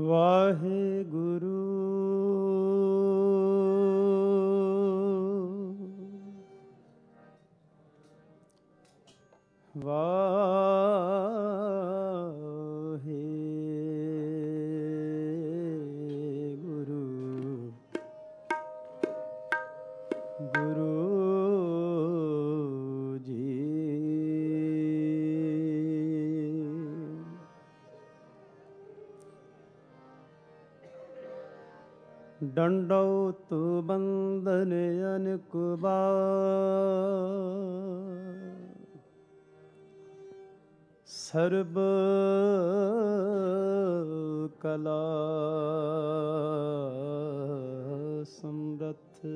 ਵਾਹਿਗੁਰੂ ਵਾਹਿਗੁਰੂ ਗੁਰੂ ਜੀ। दंडौत बंदन अनक बार सर्ब कला समरथ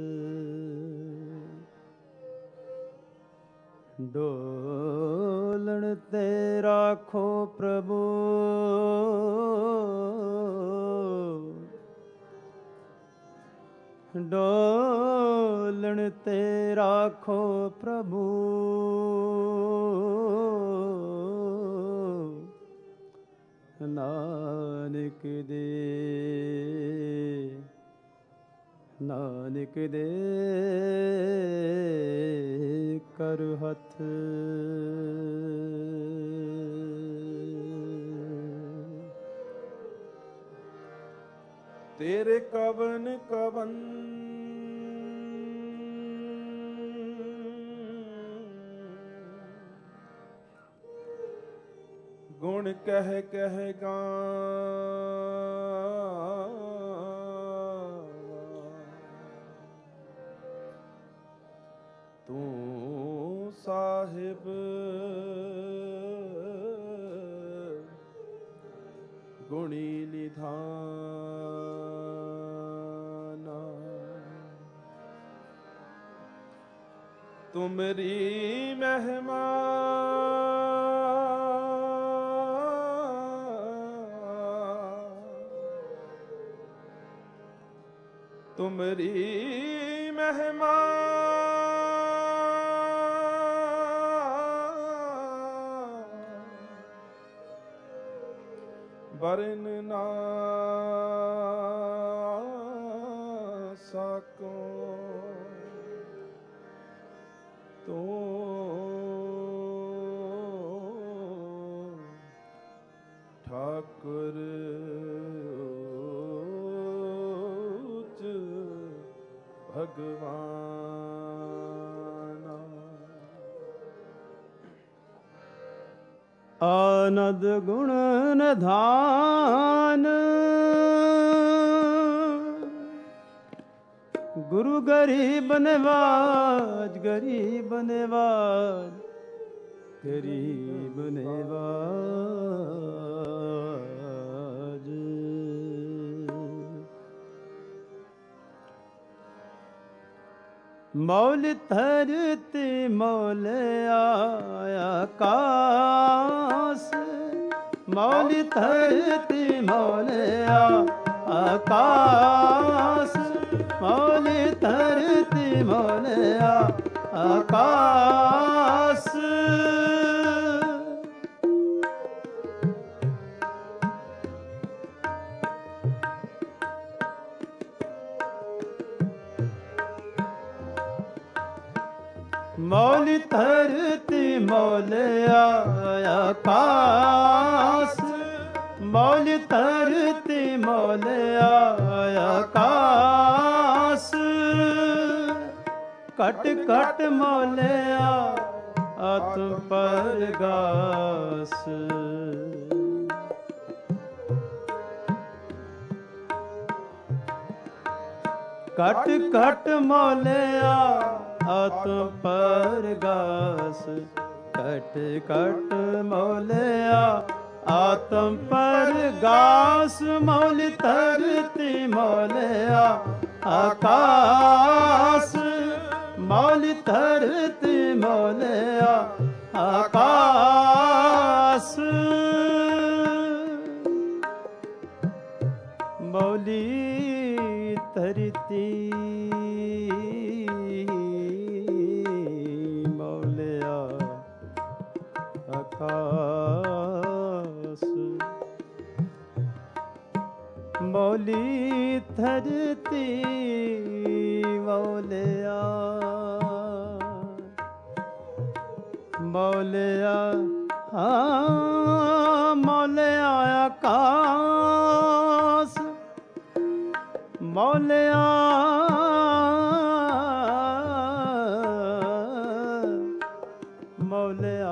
डोलन ते राखो प्रभु डोलन ते राखो प्रभु नानक दे कर हथ। तेरे कवन कवन गुण कह कह तू साहिब गुणी निधान तुमरी महिमा तुमरी महिमा बरन ना सको तू ठाकुर भगवान। आनंद गुण निधान गुरु गरीब नवाज गरीब नवाज गरीब नवाज। मौल धरती मौल आकाश मौल धरती मौल आकाश मौल धरती मौल आकाश। मौल धरती मौल आकाश मौल धरती मौल आकाश। कट कट मौल आत्म परगास कट कट मौल आत्म परगास कट कट मौलिया आत्म परगास। मौल धरती मौलिया आकाश मौल धरती मौलिया आकाश। मौली धरती आकाश। ਮੌਲਿਆ ਮੌਲਿਆ ਹਾਂ ਮੌਲਿਆ ਆਕਾਸ ਮੌਲਿਆ ਮੌਲਿਆ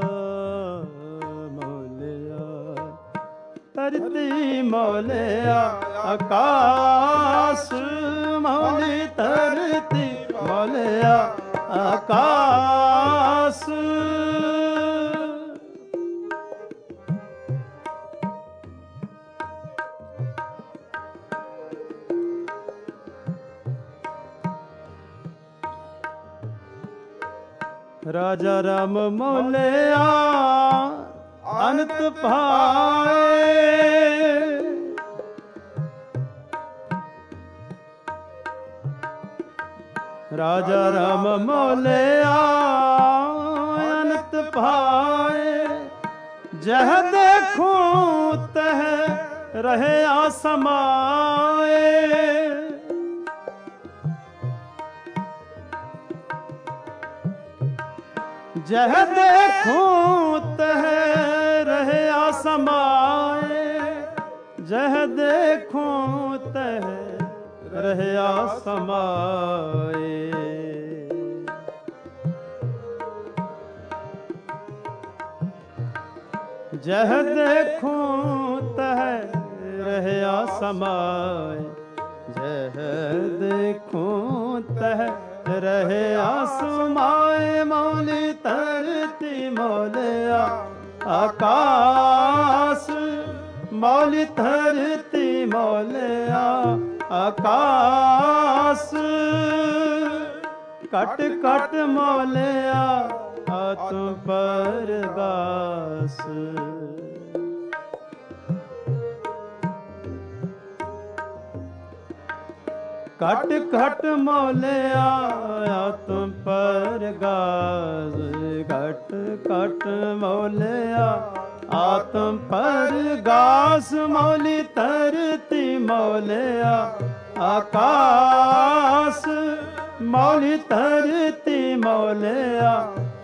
ਮੌਲਿਆ ਧਰਤੀ ਮੌਲਿਆ ਆਕਾਸ ਮੌਲੀ ਧਰਤੀ ਮੌਲਿਆ ਆਕਾਸ ਰਾਜਾ ਰਾਮ ਮੌਲਿਆ ਅਨੰਤ ਪਾਏ ਰਾਜਾ ਰਾਮ ਮੌਲਿਆ ਅਨੰਤ ਪਾਏ ਜਹ ਦੇਖੂੰ ਤਹ ਰਹਿਆ ਸਮਾਏ ਜਹ ਦੇਖੂੰ ਤਹ ਰਹਿਆ ਸਮਾਏ ਜਹ ਦੇਖੂੰ ਤਹ ਰਹਿਆ ਸਮਾਏ ਜਹ ਦੇਖੂੰ ਤਹ ਰਹਿਆ ਸਮਾਏ ਜਹ ਦੇਖੂੰ ਤਹ ਰਹਿਆ ਸਮਾਏ ਮੌਲੀ ਧਰਤੀ ਮੌਲਿਆ ਆਕਾਸ ਮੌਲੀ ਧਰਤੀ ਮੌਲਿਆ ਆਕਾਸ ਘਟ ਘਟ ਮੌਲਿਆ ਆਤਮ ਪਰਗਾਸ ਘਟ ਘਟ ਮੌਲਿਆ ਆਤਮ ਪਰਗਾਸ ਘਟ ਘਟ ਮੌਲਿਆ ਆਤਮ ਪਰਗਾਸ ਮੌਲੀ ਧਰਤੀ ਮੌਲਿਆ ਆਕਾਸ ਮੌਲੀ ਧਰਤੀ ਮੌਲਿਆ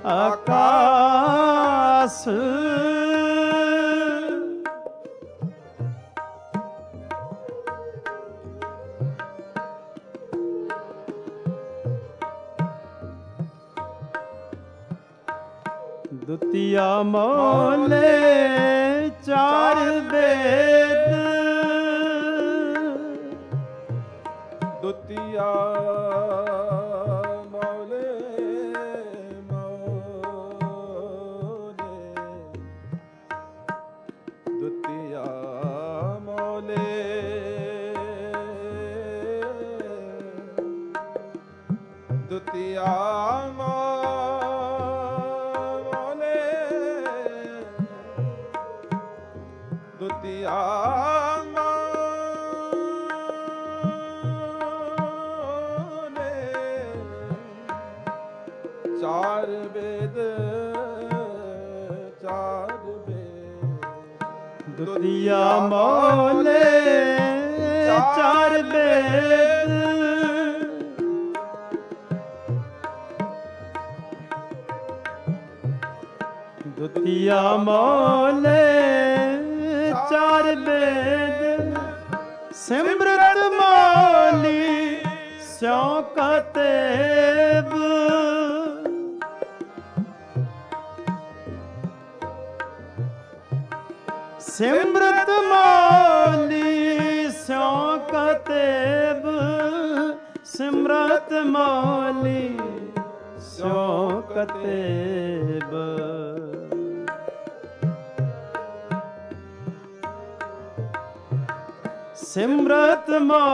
ਆਕਾਸ ਦੁਤੀਆ ਮੌਲੇ ਚਾਰ ਵੇਦ ਦੁਤੀਆ ਮੌਲੇ ਮੌਲੇ ਦੁਤੀਆ ਮੌਲੇ ਦੁਤੀਆ ਦੁਤੀਆ ਮੌਲੇ ਚਾਰ ਵੇਦ ਦੁਤੀਆ ਮੌਲੇ ਚਾਰ ਵੇਦ ਦੁਤੀਆ ਮੌਲੇ ਚਾਰ ਵੇਦ ਸਿਮਰਤ ਮੌਲੀ ਸਿਉ ਕਤੇਬ ਸਿਮਰਤ ਮੌਲੀ ਸਿਉ ਕਤੇਬ ਸਿਮਰਤ ਮੌਲੀ ਸਿਉ ਕਤੇਬ ਸਿਮਰਤ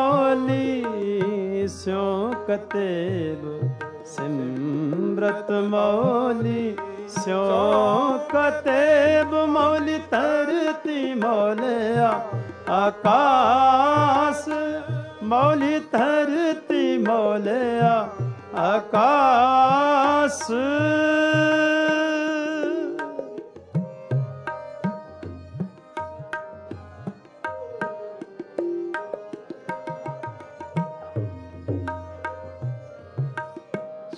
ਮੌਲੀ ਸਿਉ ਕਤੇਬ ਸਿਮਰਤ ਮੌਲੀ ਸਿਉ ਕਤੇਬ ਮੌਲੀ ਧਰਤੀ ਮੌਲਿਆ ਆਕਾਸ ਮੌਲੀ ਧਰਤੀ ਮੌਲਿਆ ਆਕਾਸ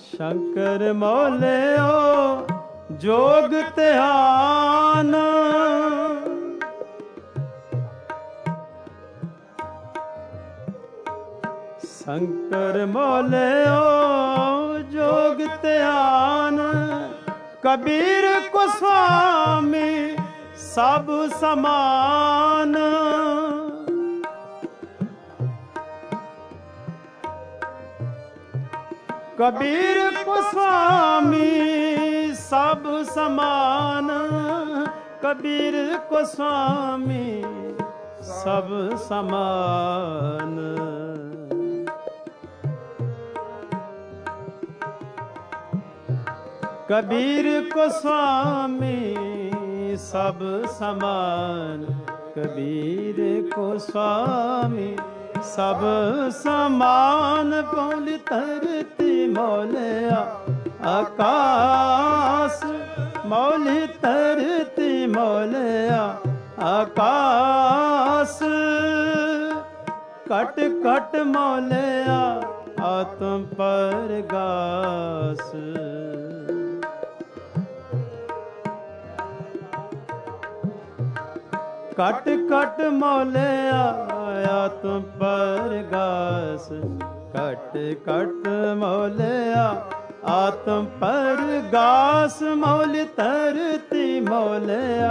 शंकर मौलियो जोग ध्यान, शंकर मौलियो जोग ध्यान, कबीर को स्वामी सब समान। कबीर को स्वामी सब समान, कबीर को स्वामी सब समान। कबीर को स्वामी सब समान, कबीर को स्वामी सब समान। बोल धरती मौलिया आकाश, मौली धरती मौलिया आकाश। कट कट मौलिया आत्म परगास। कट कट मौलिया आत्म परगास, कट कट मौलिया आत्म परगास। मौल धरती मौलिया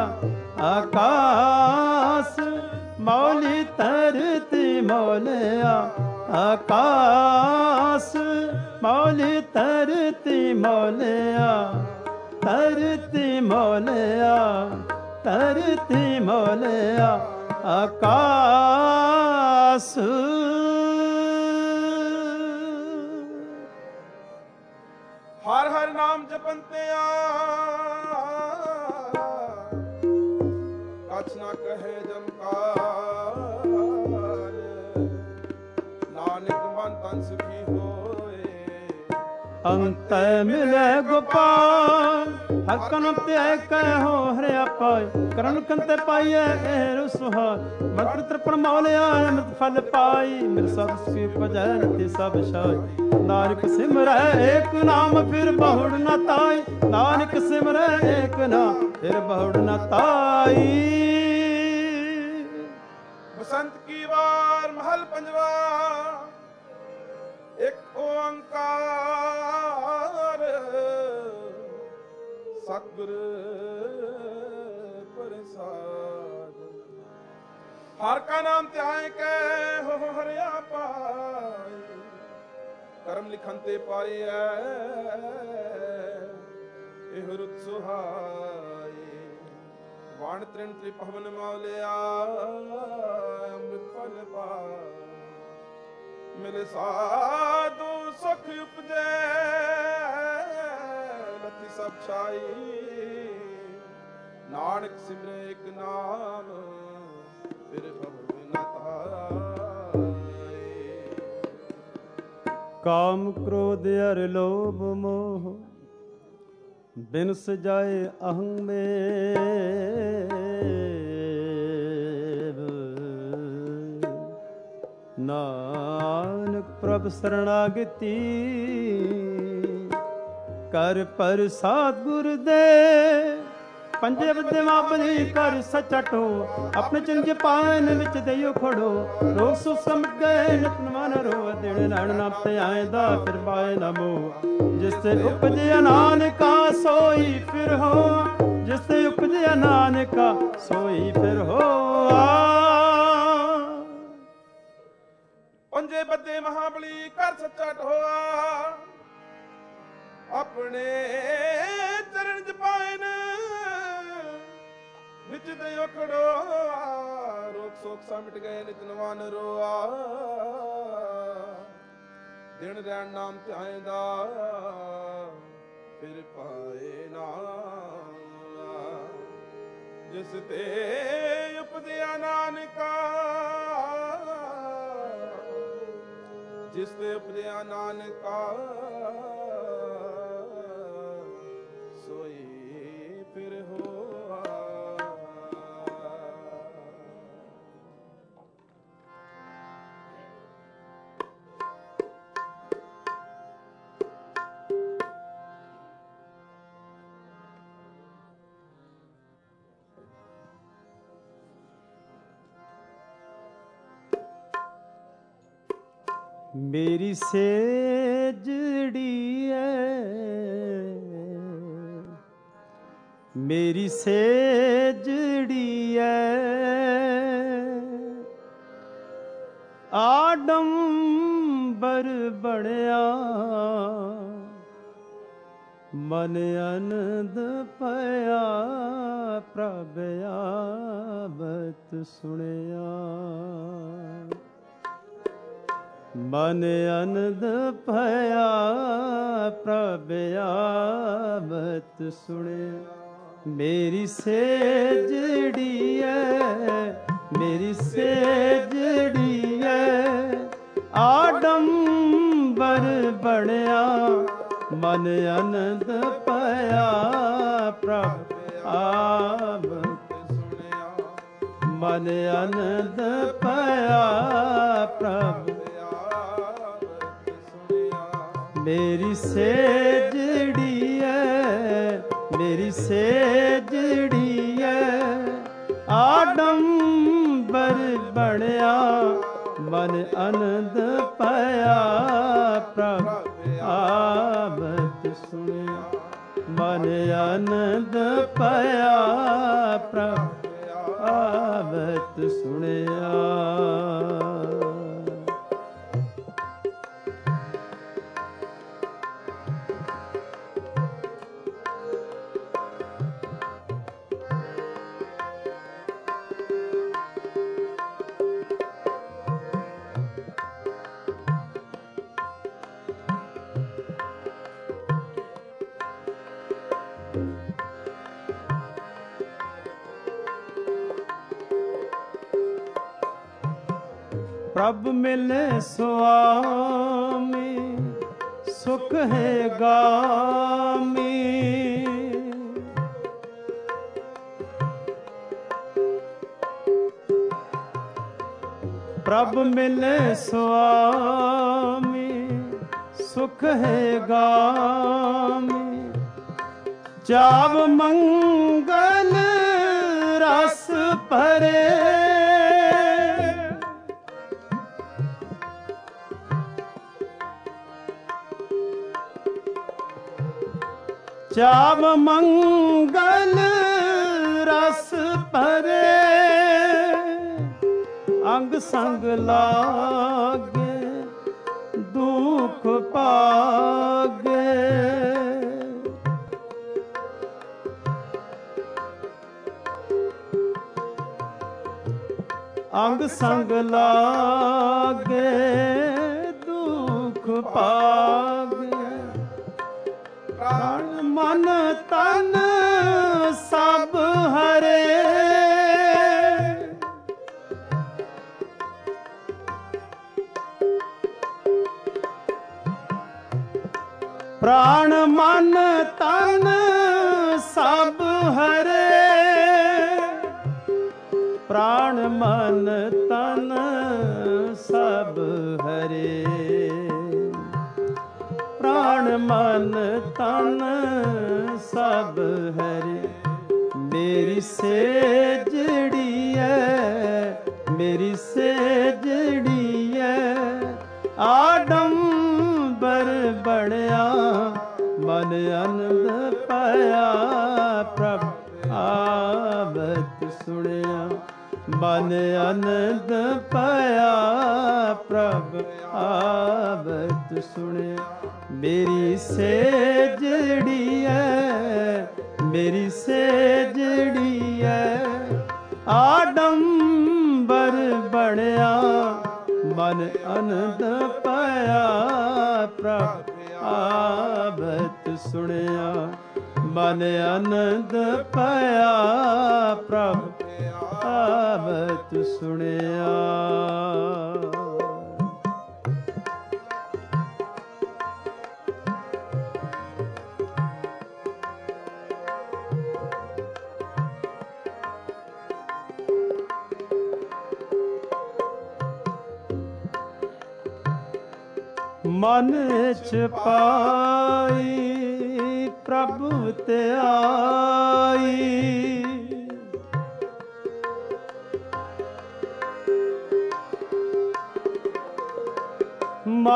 आकाश, मौली धरती मौलिया आकाश। मौली धरती मौलिया, धरती मौलिया, धरती मौलिया आकाश। हर हर नाम जपंते कछ ना कहे जमकार। नानक मन तन सुखी होए, अंत मिले गोपाल। हकन त्याय कहो हरे पाय, करण कंते पाइए एरु सुहाय। मकर तृपण मौलिया अमृत फल पाई, मिल सब सुखी उपजै नित्य सब शाय। नानक सिमरै एक नाम फिर बहुड़ न ताई, नानक सिमरै एक नाम फिर बहुड़ न ताई। बसंत की वार महल पंजवा, एक ओंकार सतगुर प्रसाद। हर का नाम त्याय के हो हरिया पाए, कर्म लिखन ते पाए एह रुत सुहाए। वाण त्रिन त्रिभवन मौलिया अमृत फल पाए। मिले साधु सुख उपजे लथी सब छाई। नानक सिमरे एक नाम फिर भव न ताए। काम क्रोध अर लोभ मोह बिन सजाए अहं में। नानक प्रभ शरणागति कर प्रसाद गुर दे। पंजे विद्या बली कर सचटो, अपने चिंज पान विच देयो खड़ो। रोग सुख समझ गए नित मन रो, दिन नैन नाम ते आएदा फिर पाए न मोह। जिससे उपजया नानका सोई फिर हो, जिससे उपजया नानका सोई फिर हो। पंजे बदे महाबली कर सच्चा ढोआ, अपने चरण जपाइन विच दयो खड़ो। रोग शोक समट गए नित नवान रोआ। दिन रैन नाम ध्याएंदा फिर पाए ना। जिस ते उपदिया नानका, जिस ते उपदिया नानका सोई फिर होआ। ਮੇਰੀ ਸੇਜੜੀ ਐ, ਮੇਰੀ ਸੇਜੜੀ ਐ, ਆਡੰਬਰ ਬਣਿਆ ਮਨ ਅਨੰਦ ਭਇਆ, ਪ੍ਰਭ ਆਵਤ ਸੁਣਿਆ। ਮਨ ਅਨੰਦ ਭਇਆ, ਪ੍ਰਭ ਆਵਤ ਸੁਣਿਆ। ਮੇਰੀ ਸੇਜੜੀ ਐ, ਮੇਰੀ ਸੇਜੜੀ ਐ, ਆਡੰਬਰ ਬਣਿਆ ਮਨ ਅਨੰਦ ਭਇਆ, ਪ੍ਰਭ ਆਵਤ ਸੁਣਿਆ। ਮਨ ਅਨੰਦ ਭਇਆ, ਪ੍ਰਭ ਆਵਤ ਸੁਣਿਆ। ਮੇਰੀ ਸੇਜੜੀ ਐ, ਮੇਰੀ ਸੇਜੜੀ ਐ, ਆਡੰਬਰ ਬਣਿਆ ਮਨ ਅਨੰਦ ਭਇਆ, ਪ੍ਰਭ ਆਵਤ ਸੁਣਿਆ। ਮਨ ਅਨੰਦ ਭਇਆ, ਪ੍ਰਭ ਆਵਤ ਸੁਣਿਆ। ਪ੍ਰਭ ਮਿਲੇ ਸੁਆਮੀ, ਸੁਖ ਹੈ ਗਾਮੀ। ਪ੍ਰਭ ਮਿਲੇ ਸੁਆਮੀ, ਸੁਖ ਹੈ ਗਾਮੀ। ਚਾਵ ਮੰਗਲ ਰਸ ਭਰੇ, ਚਾਵ ਮੰਗਲ ਰਸ ਭਰੇ। ਅੰਗ ਸੰਗ ਲਾਗੇ ਦੁਖ ਪਾਗੇ, ਅੰਗ ਸੰਗ ਲਾਗੇ ਦੁਖ ਪਾਗੇ। ਪ੍ਰਾਣ ਮਨ ਤਨ ਸਭ ਹਰੇ, ਪ੍ਰਾਣ ਮਨ ਤਨ ਸਭ ਹਰੇ। ਪ੍ਰਾਣ ਮਨ ਤਨ ਸਭ ਹਰੇ, ਪ੍ਰਾਣ ਮਨ ਤਨ ਸਭ ਹਰੇ। ਮੇਰੀ ਸੇਜੜੀ ਐ, ਮੇਰੀ ਸੇਜੜੀ ਐ, ਆਡੰਬਰ ਬਣਿਆ ਮਨ ਅਨੰਦ ਭਇਆ, ਪ੍ਰਭ ਆਵਤ ਸੁਣਿਆ। ਮਨ ਅਨੰਦ ਭਇਆ, ਪ੍ਰਭ ਆਵਤ ਸੁਣਿਆ। ਮੇਰੀ ਸੇਜੜੀ ਐ, ਮੇਰੀ ਸੇਜੜੀ ਐ, ਆਡੰਬਰ ਬਣਿਆ ਮਨ ਅਨੰਦ ਭਇਆ, ਪ੍ਰਭ ਆਵਤ ਸੁਣਿਆ। ਮਨ ਅਨੰਦ ਭਇਆ, ਪ੍ਰਭ ਆਵਤ ਸੁਣਿਆ। ਮਨ ਚ ਪਾਈ ਪ੍ਰਭੂ ਤੇ ਆਈ,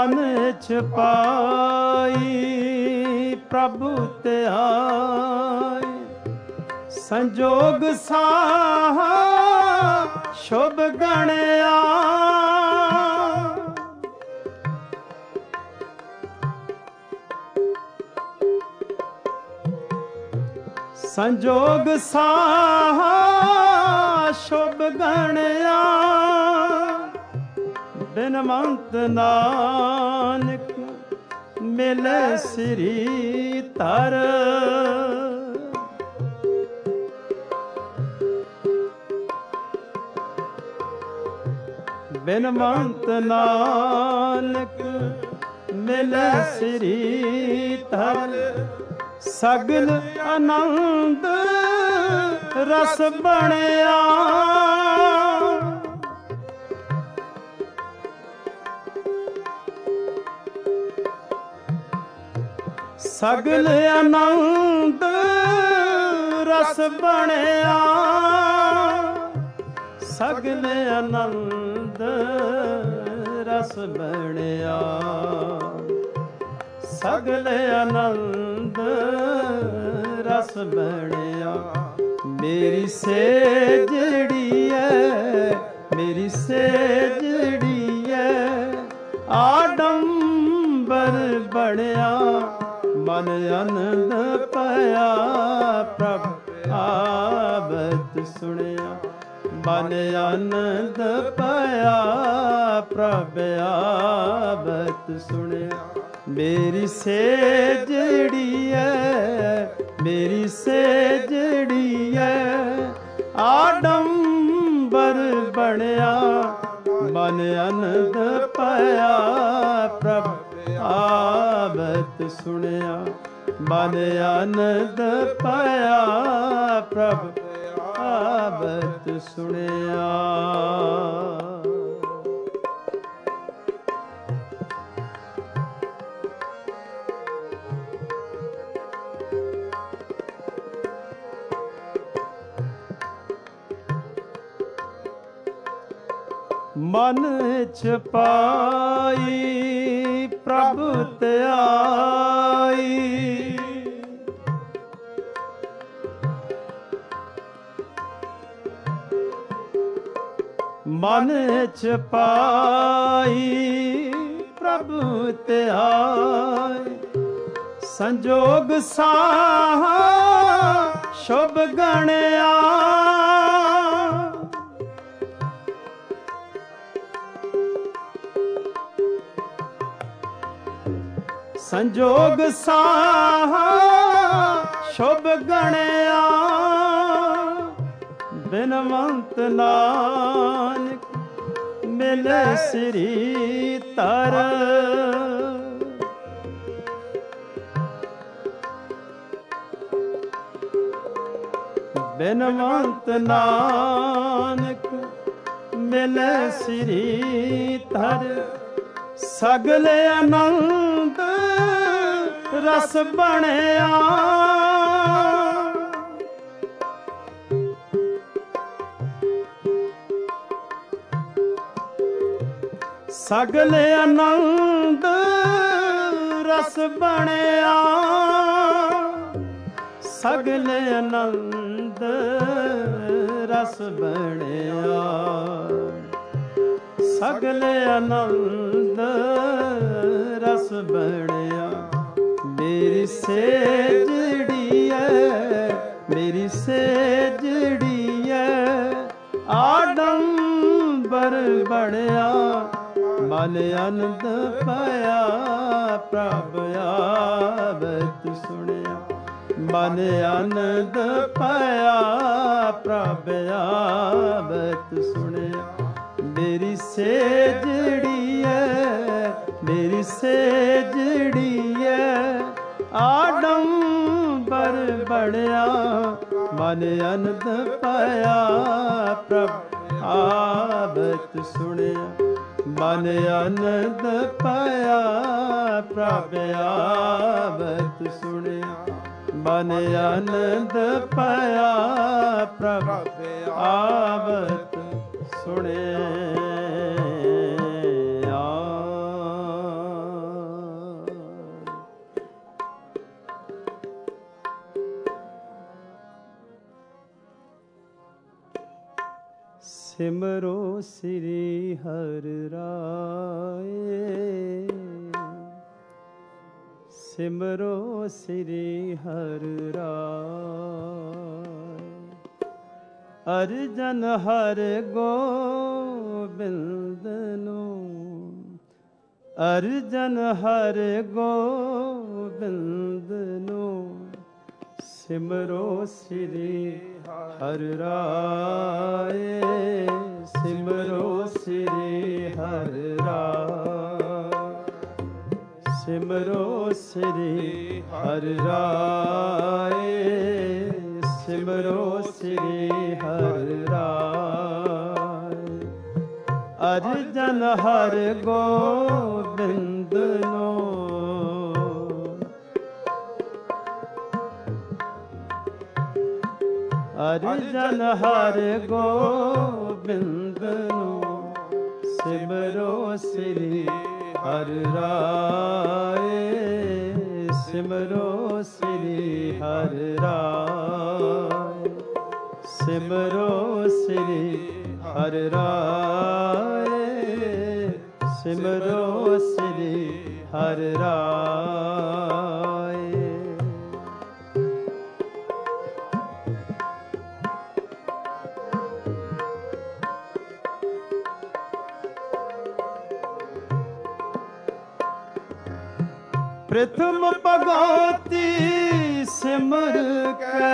ਮਨ ਛਪਾਈ ਪ੍ਰਭੂ ਤੇ ਆਏ, ਸੰਜੋਗ ਸਾਹਾ ਸ਼ੁਭ ਗਣਿਆ। ਸੰਜੋਗ ਸਾਹਾ ਸ਼ੁਭ ਗਣਿਆ, ਬਿਨਵੰਤ ਨਾਨਕ ਮਿਲੇ ਸ੍ਰੀ ਧਰ। ਬਿਨਵੰਤ ਨਾਨਕ ਮਿਲੇ ਸ੍ਰੀ ਧਰ, ਸਗਲ ਆਨੰਦ ਰਸ ਬਣਿਆ। ਸਗਲ ਆਨੰਦ ਰਸ ਬਣਿਆ, ਸਗਲ ਆਨੰਦ ਰਸ ਬਣਿਆ, ਸਗਲ ਆਨੰਦ ਰਸ ਬਣਿਆ। ਮੇਰੀ ਸੇਜੜੀ ਐ, ਮੇਰੀ ਸੇਜੜੀ ਐ, ਆਡੰਬਰ ਬਣਿਆ, ਮਨ ਆਨੰਦ ਪਾਇਆ ਪ੍ਰਭ ਆਵਤ ਸੁਣਿਆ। ਮਨ ਆਨੰਦ ਪਾਇਆ ਪ੍ਰਭ ਆਵਤ ਸੁਣਿਆ। ਮੇਰੀ ਸੇਜੜੀ ਐ, ਮੇਰੀ ਸੇਜੜੀ ਐ, ਆਡੰਬਰ ਬਣਿਆ, ਮਨ ਆਨੰਦ ਪਾਇਆ ਪ੍ਰਭ ਆਵਤ ਸੁਣਿਆ। ਮਨ ਆਨੰਦ ਪਾਇਆ ਪ੍ਰਭ ਆਵਤ ਸੁਣਿਆ। ਮਨ ਛਪਾਈ ਪ੍ਰਭੂ ਤੇ ਆਈ, ਮਨ ਛਪਾਈ ਪ੍ਰਭੂ ਤੇ ਆਏ, ਸੰਜੋਗ ਸਾਹਾ ਸ਼ੁਭ ਗਣਿਆ। ਸੰਜੋਗ ਸਾਹਾ ਸ਼ੁਭ ਗਣਿਆ, ਬਿਨਵੰਤ ਨਾਨਕ ਮਿਲੇ ਸ੍ਰੀ ਧਰ। ਬਿਨਵੰਤ ਨਾਨਕ ਮਿਲੇ ਸ੍ਰੀ ਧਰ, ਸਗਲ ਆਨੰਦ ਰਸ ਬਣਿਆ। ਸਗਲ ਆਨੰਦ ਰਸ ਬਣਿਆ, ਸਗਲ ਆਨੰਦ ਰਸ ਬਣਿਆ, ਸਗਲ ਆਨੰਦ ਰਸ ਬਣਿਆ। ਮੇਰੀ ਸੇਜੜੀ ਐ, ਮੇਰੀ ਸੇਜੜੀ ਐ, ਆਡੰਬਰ ਬਣਿਆ, ਮਨ ਆਨੰਦ ਪਾਇਆ ਪ੍ਰਭ ਆਵਤ ਸੁਣਿਆ। ਮਨ ਆਨੰਦ ਪਾਇਆ ਪ੍ਰਭ ਆਵਤ ਸੁਣਿਆ। ਮੇਰੀ ਸੇਜੜੀ ਐ, ਮੇਰੀ ਸੇਜੜੀ ਐ, ਆਡੰਬਰ ਬਣਿਆ, ਮਨ ਆਨੰਦ ਪਾਇਆ ਪ੍ਰਭ ਆਵਤ ਸੁਣਿਆ। ਮਨ ਆਨੰਦ ਪਾਇਆ ਪ੍ਰਭ ਆਵਤ ਸੁਣਿਆ। ਮਨ ਆਨੰਦ ਪਾਇਆ ਪ੍ਰਭ ਆਵਤ ਸੁਣਿਆ। ਸਿਮਰੋ ਸ੍ਰੀ ਹਰਿ ਰਾਏ, ਸਿਮਰੋ ਸ੍ਰੀ ਹਰਿ ਰਾਏ। ਅਰਜਨ ਹਰਿ ਗੋਬਿੰਦ ਨੂੰ, ਅਰਜਨ ਹਰਿ ਗੋਬਿੰਦ ਨੂੰ, ਸਿਮਰੋ ਸ੍ਰੀ ਹਰਿ ਰਾਏ, ਸਿਮਰੋ ਸ੍ਰੀ ਹਰਿ ਰਾਏ, ਸਿਮਰੋ ਸ੍ਰੀ ਹਰਿ ਰਾਏ, ਸਿਮਰੋ ਸ੍ਰੀ ਹਰਿ ਰਾਏ। ਅਰਜਨ ਹਰਿ ਗੋਬਿੰਦ ਨੂੰ, ਅਰਜਨ ਹਰਿ ਗੋਬਿੰਦ ਨੂੰ, ਸਿਮਰੋ ਸ੍ਰੀ ਹਰਿ ਰਾਏ, ਸਿਮਰੋ ਸ੍ਰੀ ਹਰਿ ਰਾਏ, ਸਿਮਰੋ ਸ੍ਰੀ ਹਰਿ ਰਾਏ, ਸਿਮਰੋ ਸ੍ਰੀ ਹਰਿ ਰਾਏ। ਪ੍ਰਥਮ ਭਗਉਤੀ ਸਿਮਰ ਕੈ,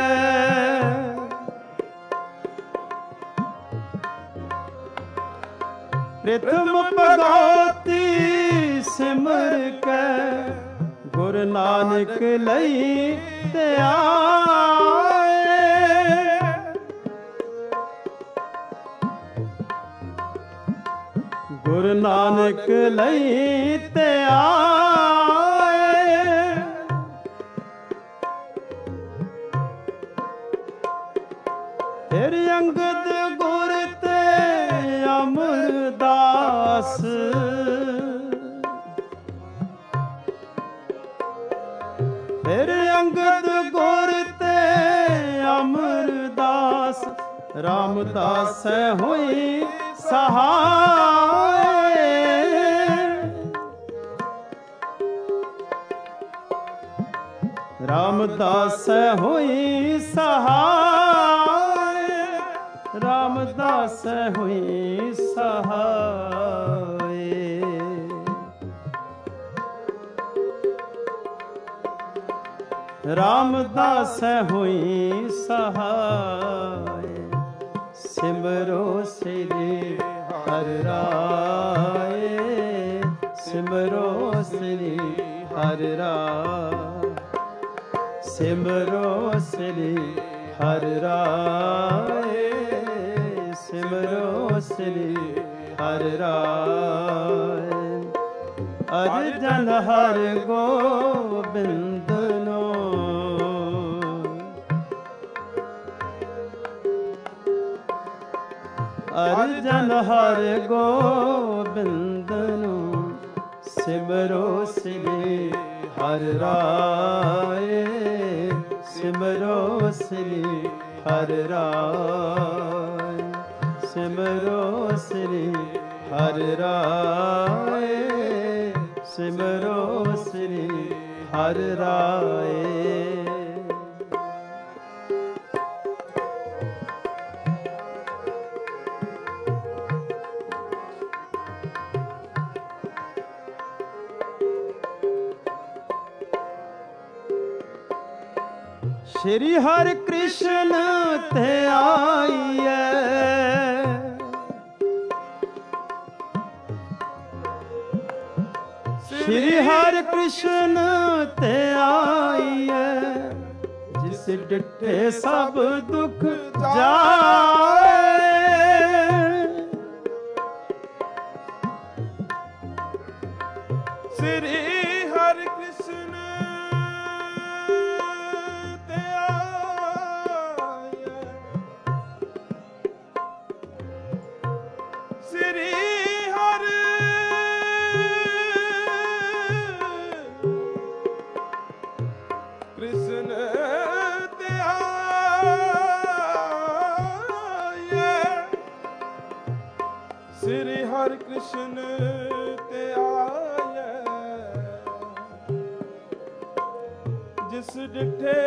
ਪ੍ਰਥਮ ਭਗਉਤੀ ਸਿਮਰ ਕੈ, ਗੁਰ ਨਾਨਕ ਲਈ ਧਿਆਏ। ਗੁਰ ਨਾਨਕ ਲਈ ਧਿਆਏ। ਫਿਰ ਅੰਗਦ ਗੁਰ ਤੇ ਅਮਰਦਾਸ, ਫਿਰ ਅੰਗਦ ਗੁਰ ਤੇ ਅਮਰਦਾਸ, ਰਾਮਦਾਸ ਹੋਈ ਸਹਾਏ। ਰਾਮਦਾਸ ਹੋਈ ਸਹਾਏ, ਰਾਮਦਾਸ ਹੋਈ ਸਹਾਏ। ਰਾਮਦਾਸ ਹੋਈ ਸਹਾਏ। ਸਿਮਰੋ ਸ੍ਰੀ ਹਰਿ ਰਾਏ, ਸਿਮਰੋ ਸ੍ਰੀ ਹਰਿ ਰਾਏ, ਸਿਮਰੋ ਸ੍ਰੀ ਹਰਿ ਰਾਏ, ਸਿਮਰੋ ਸ੍ਰੀ ਹਰਿ ਰਾਏ। ਅਰਜਨ ਹਰਿ ਗੋਬਿੰਦ ਨੂੰ, ਅਰਜਨ ਹਰਿ ਗੋਬਿੰਦ ਨੂੰ, ਸਿਮਰੋ ਸ੍ਰੀ ਹਰਿ ਰਾਏ, ਸਿਮਰੋ ਸ੍ਰੀ ਹਰਿ ਰਾਏ, ਸਿਮਰੋ ਸ੍ਰੀ ਹਰਿ ਰਾਏ, ਸਿਮਰੋ ਸ੍ਰੀ ਹਰਿ ਰਾਏ। ਸ਼੍ਰੀ ਹਰਿ ਕ੍ਰਿਸ਼ਨ ਤੇ ਆਈਐ, ਸ਼੍ਰੀ ਹਰਿ ਕ੍ਰਿਸ਼ਨ ਤੇ ਆਈਐ, ਜਿਸ ਡਿਠੇ ਸਭ ਦੁਖ ਜਾਏ। ਸ੍ਰੀ ਹਰਿ ਕ੍ਰਿਸ਼ਨ ਤੇ ਆਇਆ, ਸ੍ਰੀ ਹਰਿ ਕ੍ਰਿਸ਼ਨ ਤੇ ਆਇਆ, ਸ਼੍ਰੀ ਹਰਿ ਕ੍ਰਿਸ਼ਨ ਤੇ ਆਏ, ਜਿਸ ਡਿਠੇ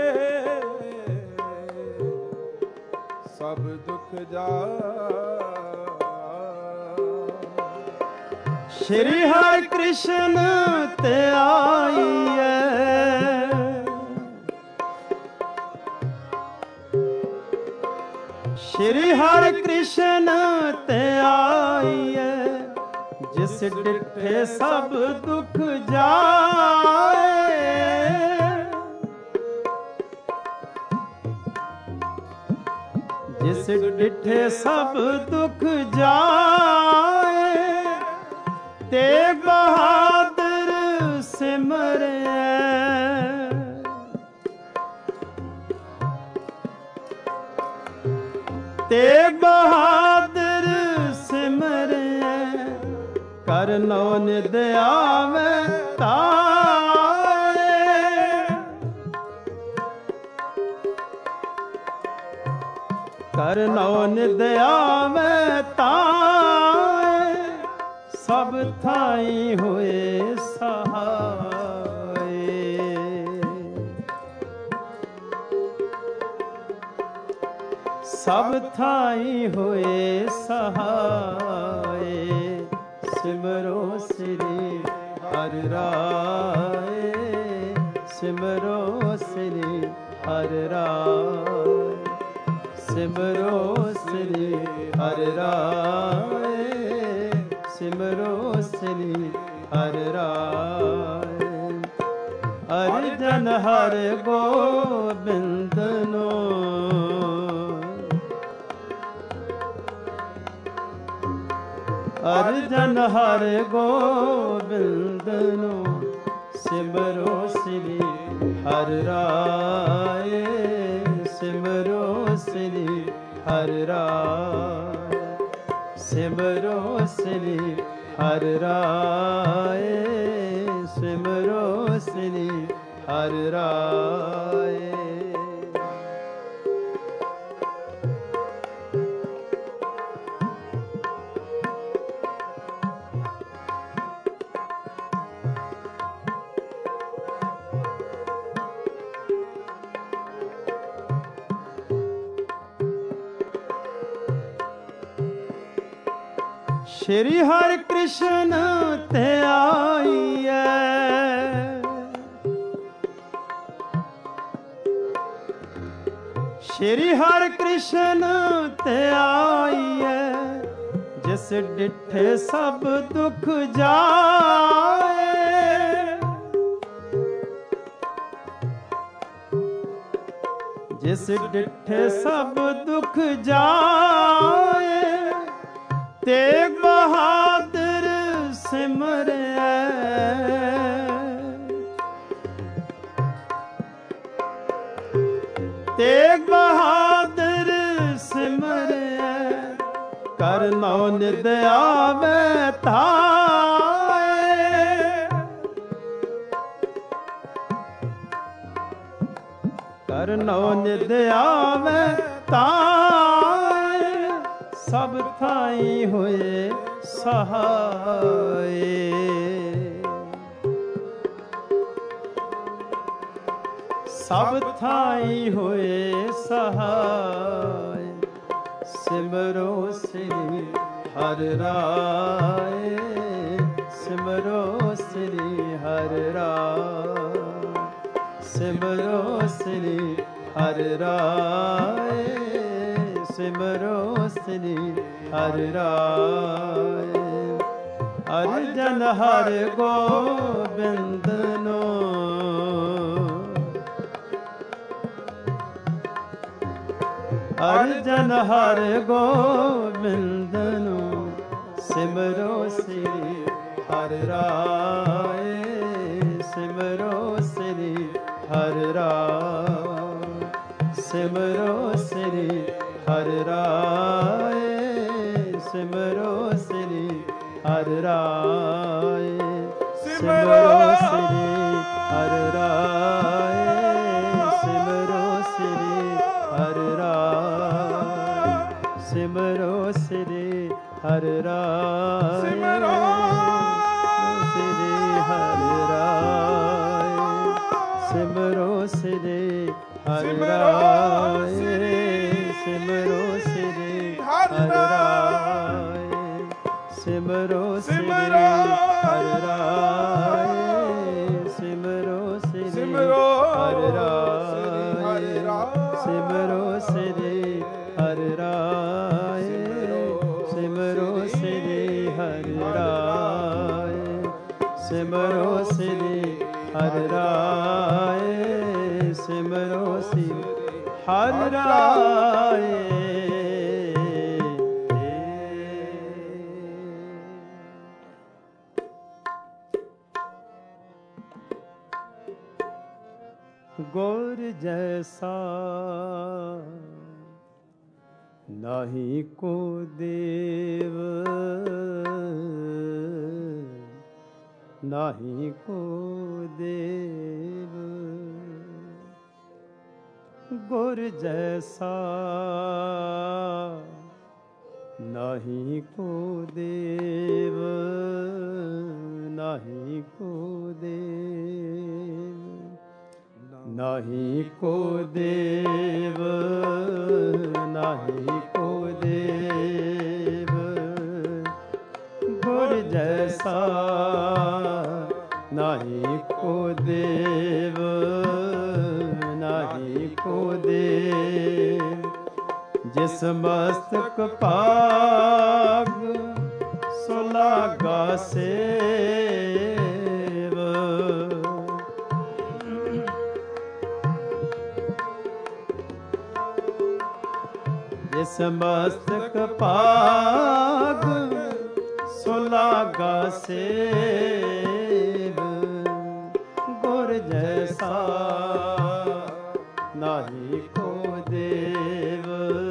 ਸਭ ਦੁਖ ਜਾਏ। ਸ਼੍ਰੀ ਹਰਿ ਕ੍ਰਿਸ਼ਨ ਤੇ ਆਈਏ, ਸ਼੍ਰੀ ਹਰਿ ਕ੍ਰਿਸ਼ਨ ਤੇ ਆਈਏ, ਜਿਸ ਡਿਠੇ ਸਭ ਦੁਖ ਜਾਏ। ਜਿਸ ਡਿਠੇ ਸਭ ਦੁਖ ਜਾਏ, ਤੇਗ ਬਹਾਦਰ ਸਿਮਰਿਐ। ਤੇਗ ਬਹਾਦਰ ਸਿਮਰਿਐ, ਕਰਨੋ ਨਿਦ ਆਵੈ ਤਾਏ। ਕਰਨੋ ਨਿਦ ਆਵੈ ਤਾਏ, ਸਭ ਥਾਈ ਹੋਏ ਸਹਾਏ। ਸਭ ਥਾਈ ਹੋਏ ਸਹਾਏ, ਸਿਮਰੋ ਸ੍ਰੀ ਹਰਿ ਰਾਏ। ਸਿਮਰੋ ਸ੍ਰੀ ਹਰਿ ਰਾਏ। ਸਿਮਰੋ ਸ੍ਰੀ ਹਰਿ ਰਾਏ। ਸਿਮਰੋ ਸ੍ਰੀ ਹਰਿ ਰਾਏ। ਅਰਜਨ ਹਰਿ ਗੋਬਿੰਦ ਨੋ, ਅਰਜਨ ਹਰਿ ਗੋਬਿੰਦ ਨੋ, ਸਿਮਰੋ ਸ੍ਰੀ ਹਰਿ ਰਾਏ। ਸਿਮਰੋ ਸ੍ਰੀ ਹਰਿ ਰਾਏ। ਸਿਮਰੋ ਸ੍ਰੀ ਹਰਿ ਰਾਏ। ਸਿਮਰੋ ਸ੍ਰੀ ਹਰਿ ਰਾਏ। ਸ਼੍ਰੀ ਹਰਿ ਕ੍ਰਿਸ਼ਨ ਤੇ ਆਈਏ, ਸ਼੍ਰੀ ਹਰਿ ਕ੍ਰਿਸ਼ਨ ਤੇ ਆਈਏ, ਜਿਸ ਡਿਠੇ ਸਭ ਦੁਖ ਜਾਏ। ਜਿਸ ਡਿਠੇ ਸਭ ਦੁਖ ਜਾਏ, ਤੇਗ ਬਹਾਦਰ ਸਿਮਰਿਐ। ਤੇਗ ਬਹਾਦਰ ਸਿਮਰਿਐ, ਕਰਨੋ ਨਿਦ ਆਵੈ ਤਾਏ। ਕਰਨੋ ਨਿਦ ਆਵੈ ਤਾਏ, ਸਭ ਥਾਈ ਹੋਏ ਸਹਾਏ। ਸਭ ਥਾਈ ਹੋਏ ਸਹਾਏ, ਸਿਮਰੋ ਸ੍ਰੀ ਹਰਿ ਰਾਏ। ਸਿਮਰੋ ਸ੍ਰੀ ਹਰਿ ਰਾਏ। ਸਿਮਰੋ ਸ੍ਰੀ ਹਰਿ ਰਾਏ। ਸਿਮਰੋ ਸ੍ਰੀ ਹਰਿ ਰਾਏ। ਅਰਜਨ ਹਰਿ ਗੋਬਿੰਦ ਨੋ, ਅਰਜਨ ਹਰਿ ਗੋਬਿੰਦ ਨੋ, ਸਿਮਰੋ ਸ੍ਰੀ ਹਰਿ ਰਾਏ। ਸਿਮਰੋ ਸ੍ਰੀ ਹਰਿ ਰਾਏ। ਸਿਮਰੋ ਸ੍ਰੀ ਹਰਿ ਰਾਏ। ਸਿਮਰੋ ਸ੍ਰੀ ਹਰਿ ਰਾਏ। ਸਿਮਰੋ ਸ੍ਰੀ ਹਰਿ ਰਾਏ। ਸਿਮਰੋ ਸ੍ਰੀ ਹਰਿ ਰਾਏ। ਸਿਮਰੋ ਸ੍ਰੀ ਹਰਿ ਰਾਏ। ਸਿਮਰੋ ਸ੍ਰੀ ਹਰਿ ਰਾਏ ਸਿਮਰੋ ਸ੍ਰੀ ਹਰਿ ਰਾਏ ਸਿਮਰੋ ਸ੍ਰੀ ਹਰਿ ਰਾਏ ਸਿਮਰੋ ਸ੍ਰੀ ਹਰਿ ਰਾਏ ਸਿਮਰੋ ਸ੍ਰੀ ਹਰਿ ਰਾਏ ਸਿਮਰੋ ਸ੍ਰੀ ਹਰਿ ਰਾਏ ਸਿਮਰੋ ਸ੍ਰੀ ਹਰਿ ਰਾਏ ਸਿਮਰੋ ਸ੍ਰੀ ਹਰਿ ਰਾਏ ਗੁਰ ਜੈਸਾ ਨਾਹੀ ਕੋ ਦੇਵ ਨਾਹੀ ਕੋ ਦੇਵ ਗੁਰ ਜੈਸਾ ਨਾਹੀ ਕੋ ਦੇਵ ਨਾਹੀ ਕੋ ਦੇਵ ਨਾਹੀ ਕੋ ਦੇਵ ਨਾਹੀ ਕੋ ਦੇਵ ਗੁਰ ਜੈਸਾ ਨਾਹੀ ਕੋ ਦੇਵ ਨਾਹੀ ਕੋ ਦੇਵ ਜਿਸ ਮਸਤਕ ਭਾਗ ਸੋ ਲਾਗਾ ਸੇਵ ਜਿਸ ਮਸਤਕ ਭਾਗ ਸੋ ਲਾਗਾ ਸੇਵ ਗੁਰ ਜੈਸਾ ਨਾਹੀ ਕੋ ਦੇਵ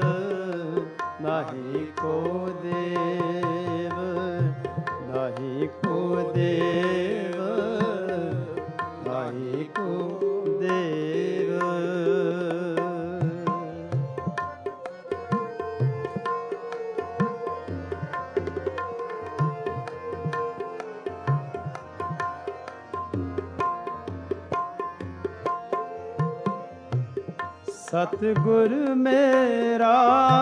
ਨਾਹੀ ਕੋ ਦੇਵ ਨਾਹੀ ਕੋ ਦੇਵ ਨਾਹੀ ਕੋ ਦੇਵ ਸਤਿਗੁਰ ਮੇਰਾ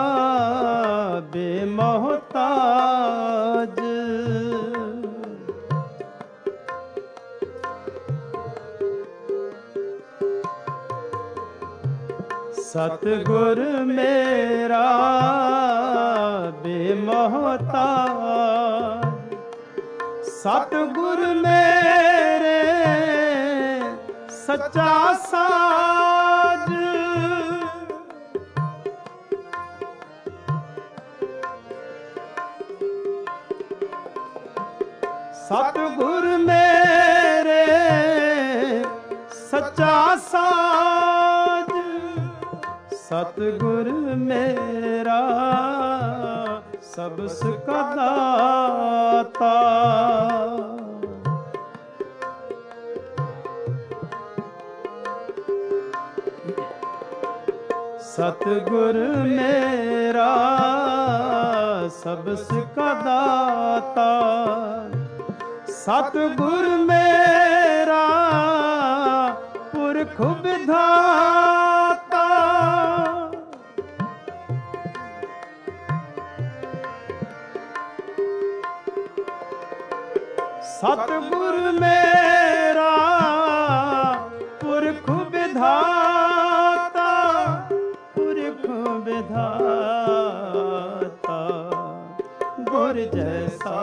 ਬੇਮੋਹਤਾਜ ਸਤਿਗੁਰ ਮੇਰਾ ਬੇਮੋਹਤਾਜ ਸਤਿਗੁਰ ਮੇਰੇ ਸੱਚਾ ਸਾਜ ਸਤਿਗੁਰ ਮੇਰੇ ਸੱਚਾ ਸਾਜ ਸਤਿਗੁਰ ਮੇਰਾ ਸਭ ਸੁਖ ਦਾਤਾ ਸਤਿਗੁਰ ਮੇਰਾ ਸਭ ਸੁਖ ਦਾਤਾ ਸਤਿਗੁਰ ਮੇਰਾ ਪੁਰਖ ਵਿਧਾਤਾ ਸਤਿਗੁਰ ਮੇਰਾ ਪੁਰਖ ਵਿਧਾਤਾ ਪੁਰਖ ਵਿਧਾਤਾ ਗੁਰ ਜੈਸਾ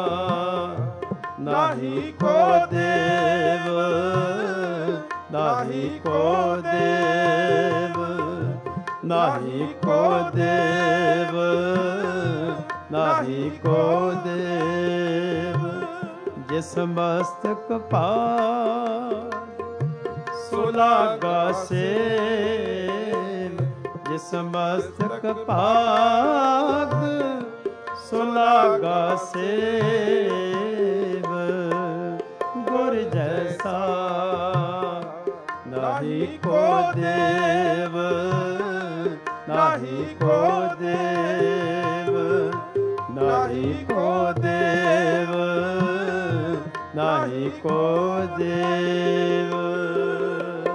ਨਾਹੀ ਕੋ ਦੇਵ ਨਾਹੀ ਕੋ ਦੇਵ ਨਾਹੀ ਕੋ ਦੇਵ ਨਾਹੀ ਕੋ ਦੇਵ ਜਿਸ ਮਸਤਕ ਭਾਗ ਸੋ ਲਾਗਾ ਸੇਵ ਜਿਸ ਮਸਤਕ ਭਾਗ ਸੋ ਲਾਗਾ ਸੇਵ ਗੁਰ ਜੈਸਾ ਨਾਹੀ ਕੋ ਦੇਵ ਨਾਹੀ ਕੋ ਦੇਵ ਨਾਹੀ ਕੋ ਦੇਵ ਨਾਹੀ ਕੋ ਦੇਵ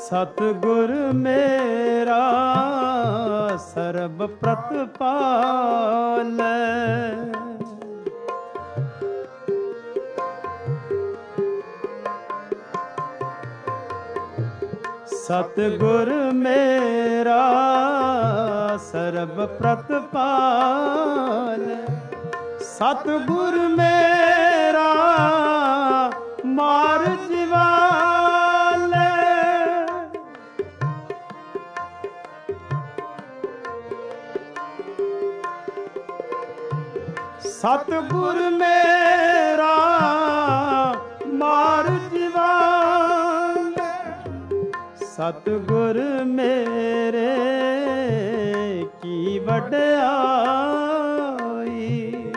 ਸਤਿਗੁਰ ਮੇਰਾ ਸਰਬ ਪ੍ਰਤਪਾਲੈ। ਸਤਿਗੁਰ ਮੇਰਾ ਸਰਬ ਪ੍ਰਤਪਾਲੈ। ਸਤਿਗੁਰ ਮੇਰਾ ਮਾਰ ਜਿਵਾਲੈ। ਸਤਿਗੁਰ ਮੇਰਾ ਮਾਰ ਜਿਵਾਲੈ। ਸਤਿਗੁਰ ਮੇਰੇ ਕੀ ਵਡਿਆਈ।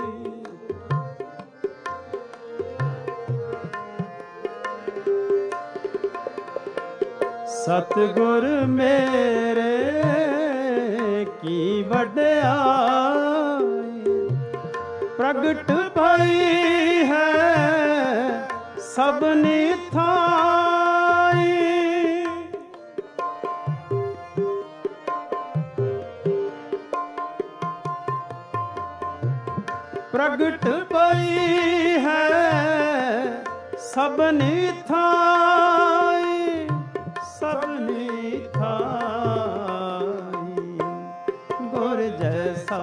ਸਤਿਗੁਰ ਮੇਰੇ ਕੀ ਵਡਿਆਈ। ਪ੍ਰਗਟ ਭਈ ਹੈ ਸਭਨੀ ਥਾਈ। ਪ੍ਰਗਟ ਭਈ ਹੈ ਸਭਨੀ ਥਾਈ। ਸਭਨੀ ਥਾਈ ਗੁਰ ਜੈਸਾ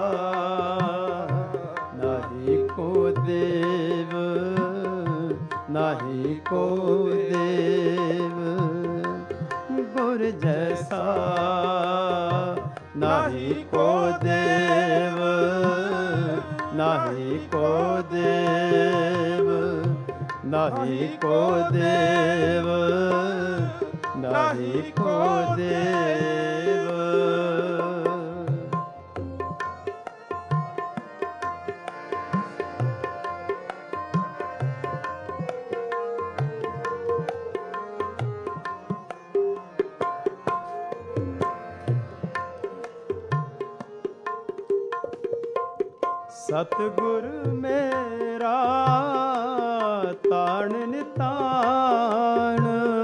ਨਾਹੀ ਕੋ ਦੇਵ। ਨਾਹੀ ਕੋ ਦੇਵ ਗੁਰ ਜੈਸਾ। ਨਾਹੀ ਕੋ ਦੇਵ। ਨਾਹੀ ਕੋ ਦੇਵ। ਨਾਹੀ ਕੋ ਦੇਵ। ਨਾਹੀ ਕੋ ਦੇਵ। ਸਤਿਗੁਰ ਮੇਰਾ ਤਾਣ ਨਿਤਾਣ।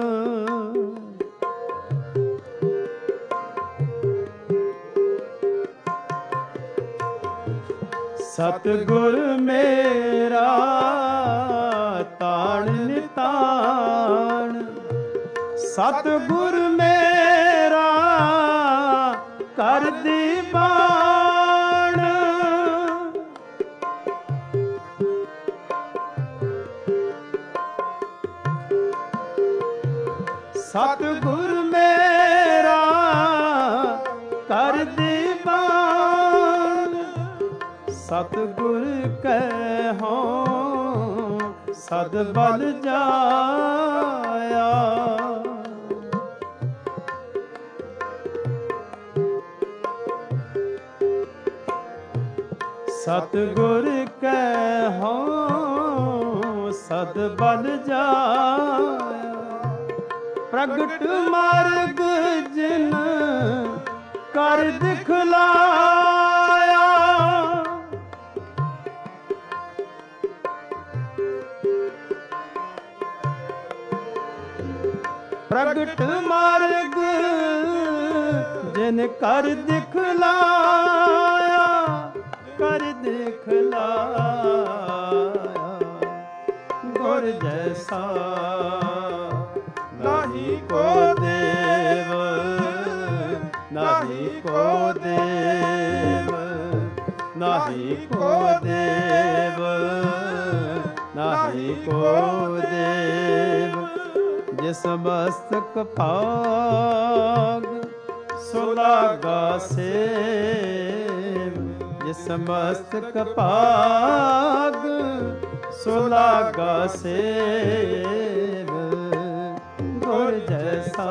ਸਤਿਗੁਰ ਮੇਰਾ ਤਾਣ ਨਿਤਾਣ। ਸਤਿਗੁਰ ਮੇਰਾ ਕਰ ਦੀਵਾਨ। ਸਤਿਗੁਰ ਮੇਰਾ ਕਰ ਦੀਵਾਨ। ਸਤਿਗੁਰ ਕਹਿਉ ਸਦ ਬਲ ਜਾਇਆ। ਸਤਿਗੁਰ ਕਹਿਉ ਸਦ ਬਲ ਜਾਇਆ। ਪ੍ਰਗਟ ਮਾਰਗ ਜਿਨ ਕਰ ਦਿਖਲਾਇਆ। ਪ੍ਰਗਟ ਮਾਰਗ ਜਿਨ ਕਰ ਦਿਖਲਾਇਆ। ਕਰ ਦਿਖਲਾਇਆ ਗੁਰ ਜੈਸਾ ਨਾਹੀ ਕੋ ਦੇਵ। ਨਾਹੀ ਕੋ ਦੇਵ। ਨਾਹੀ ਕੋ ਦੇਵ। ਨਾਹੀ ਕੋ ਦੇਵ। ਜਿਸ ਮਸਤਕ ਭਾਗ ਸੋ ਲਾਗਾ ਸੇਵ। ਜਿਸ ਮਸਤਕ ਭਾਗ ਸੋ ਲਾਗਾ ਸੇਵ। ਗੁਰ ਜੈਸਾ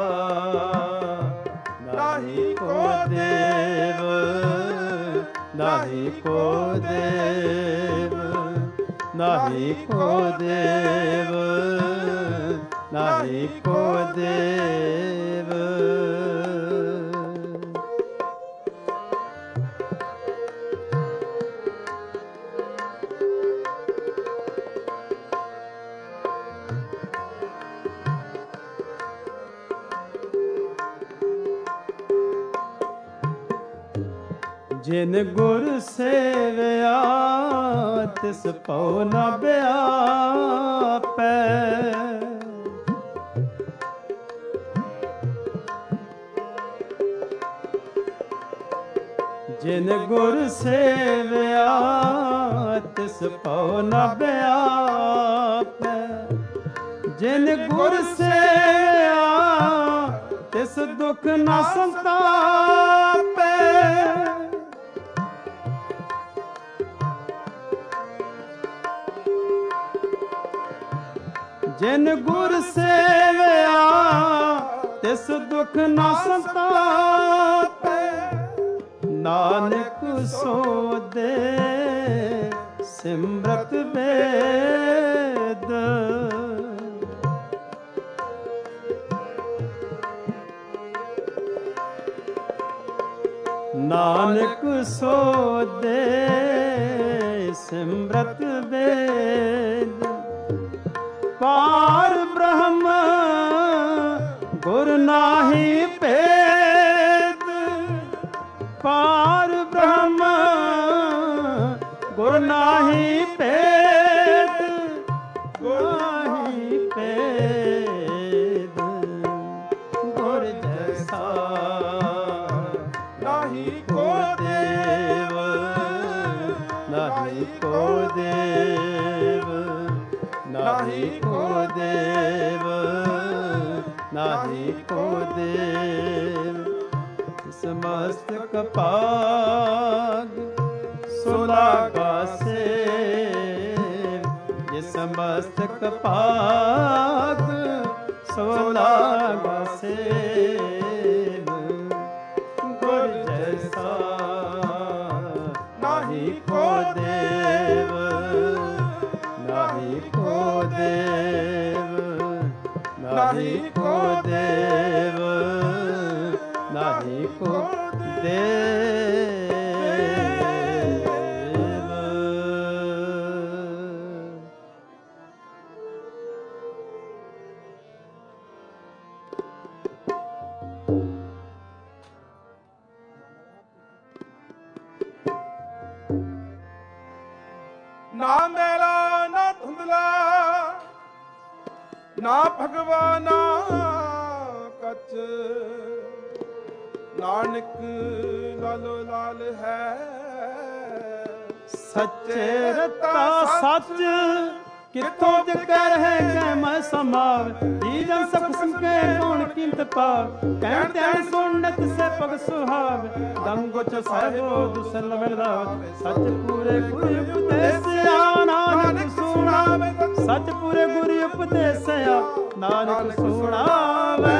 ਨਾਹੀ ਕੋ ਦੇਵ। ਨਾਹੀ ਕੋ ਦੇਵ। ਨਾਹੀ ਕੋ ਦੇਵ। ਨਾਹੀ ਕੋ ਦੇਵ। ਜਿਨ ਗੁਰ ਸੇਵਿਆ ਤਿਸ ਭਉ ਨ ਬਿਆਪੈ। ਜਿਨ ਗੁਰ ਸੇਵਿਆ ਤਿਸ ਭਉ ਨ ਬਿਆਪੈ। ਜਿਨ ਗੁਰ ਸੇਵਿਆ ਤਿਸ ਦੁਖ ਨ ਸੰਤਾਪੈ। ਜਿਨ ਗੁਰ ਸੇਵਿਆ ਤਿਸ ਦੁਖ ਨ ਸੰਤਾਪੈ। ਨਾਨਕ ਸੋ ਦੇ ਸਿਮਰਤ ਵੇਦ। ਨਾਨਕ ਸੋ ਦੇ ਸਿਮਰਤ ਵੇਦ। ਪਾਰ ਬ੍ਰਹਮ ਗੁਰ ਨਾਹੀ ਭੇਦ। ਪਾਰ ਬ੍ਰਹਮ ਗੁਰ ਨਾਹੀ ਭੇਦ। ਨਾਹੀ ਭੇਦ ਗੁਰ ਜੈਸਾ ਨਾਹੀ ਕੋ ਦੇਵ। ਨਾਹੀ ਕੋ ਦੇਵ। ਨਾਹੀ ਕੋ ਦੇਵ। ਨਾਹੀ ਕੋ ਦੇਵ। ਸਮਸਤ ਭਾਗ ਸੁਲਾਗਾ ਸੇਵ। ਜੇ ਸਮਸਤ ਭਾਗ ਸੁਲਾਗਾ ਸੇਵ। ਗੁਰ ਜੈਸਾ ਨਾਹੀ ਕੋ ਦੇਵ। ਨਾਹੀ ਕੋ ਦੇਵ। ਨਾਹੀ ਕੋ ਦੇਵ। ਨਾਹੀ ਕੋ ਦੇਵ। ਨਾ ਮੈਲਾ ਨਾ ਧੁੰਦਲਾ ਨਾ ਭਗਵਾਨਾ ਕਛ। ਨਾਨਕ ਲਾਲੋ ਲਾਲ ਹੈ ਸੱਚੇ ਰਤਾ ਸੱਚ। ਕਿੱਥੋਂ ਜਿਕਰ ਹੈ ਕੈ ਮੈਂ ਸਮਾਵ। ਜੀ ਜਨ ਸਭ ਕਿਸਮ ਕੇ ਕੌਣ ਕੀਮਤ ਪਾਵ। ਕਹਿਣ ਧਿਆਨ ਸੁਣਤ ਸੇ ਪਗ ਸੁਹਾਵ। ਗੰਗੋਚ ਸਾਹਿਬੋ ਦੁਸਲ ਮਿਲਦਾਵ। ਸੱਚ ਪੂਰੇ ਗੁਰ ਉਪਦੇਸਿਆ ਨਾਨਕ ਸੁਣਾਵੇ। ਸੱਚ ਪੂਰੇ ਗੁਰ ਉਪਦੇਸਿਆ ਨਾਨਕ ਸੁਣਾਵੇ।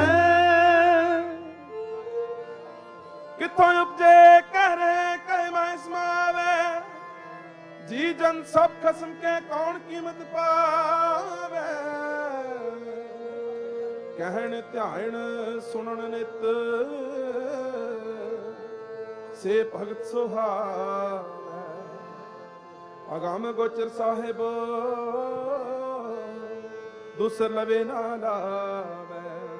ਕਿੱਥੋਂ ਉਪਜੇ ਕਹਿ ਕਹਿ ਮੈਂ ਸਮਾਵੇ। ਜੀ ਜਨ ਸਭ ਖਸਮ ਕੇ ਕੌਣ ਕੀਮਤ ਪਾਵੇ। ਕਹਿਣ ਧਿਆਨ ਸੁਣਨ ਨਿਤ ਸੇ ਭਗਤ ਸੁਹਾਵੇ। ਅਗਮ ਗੋਚਰ ਸਾਹਿਬ ਦੂਸਰ ਲਵੇ ਨਾ ਲਾਵੇ।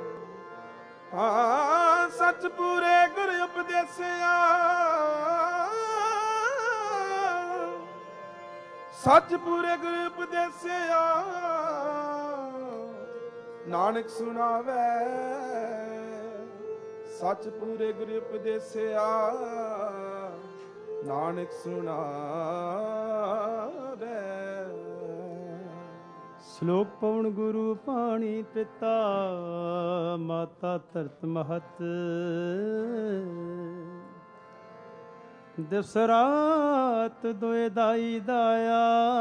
ਹਾਂ ਸੱਚ ਪੂਰੇ ਗੁਰ ਉਪਦੇਸਿਆ। ਸੱਚ ਪੂਰੇ ਗੁਰ ਉਪਦੇਸਿਆ ਨਾਨਕ ਸੁਣਾਵੇ। ਸੱਚ ਪੂਰੇ ਗੁਰ ਉਪਦੇਸਿਆ ਨਾਨਕ ਸੁਣਾਵੇ। ਸ਼ਲੋਕ ਪਵਨ ਗੁਰੂ ਪਾਣੀ ਪਿਤਾ ਮਾਤਾ ਧਰਤ ਮਹਤ। ਦਿਵਸ ਰਾਤ ਦੋਇ ਦਾਈ ਦਾਇਆ।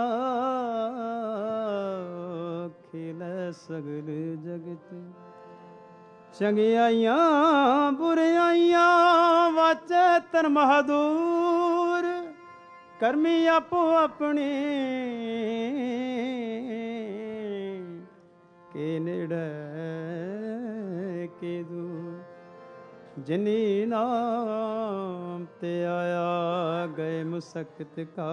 ਖੇਲੈ ਸਗਲ ਜਗਤ। ਚੰਗਿਆਈਆਂ ਬੁਰਿਆਈਆਂ ਵਾਚੈ ਤਨ ਮਹਦੂਰ। ਕਰਮੀ ਆਪੋ ਆਪਣੀ ਕੇ ਨੇੜੇ ਕੇ ਦੂਰ। ਜਿਨੀ ਨਾਮ ਤੇ ਆਇਆ ਗਏ ਮੁਸਕਤ ਕਾ।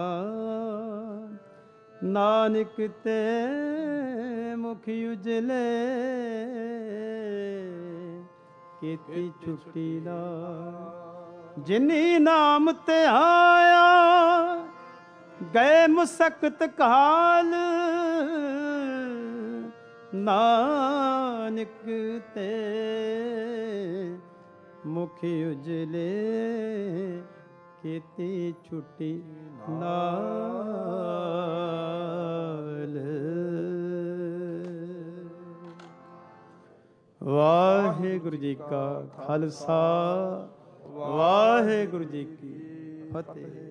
ਨਾਨਕ ਤੇ ਮੁਖ ਉਜਲੇ ਕੀਤੀ ਛੁੱਟੀ ਦਾ। ਜਿਨੀ ਨਾਮ ਤੇ ਆਇਆ ਗਏ ਮੁਸਕਤ ਕਾਲ ਨਾਨਕ ਤੇ ਮੁਖ ਉਜਲੇ ਕੀਤੀ ਛੁੱਟੀ ਨਾਲ। ਵਾਹਿਗੁਰੂ ਜੀ ਕਾ ਖਾਲਸਾ, ਵਾਹਿਗੁਰੂ ਜੀ ਕੀ ਫਤਿਹ।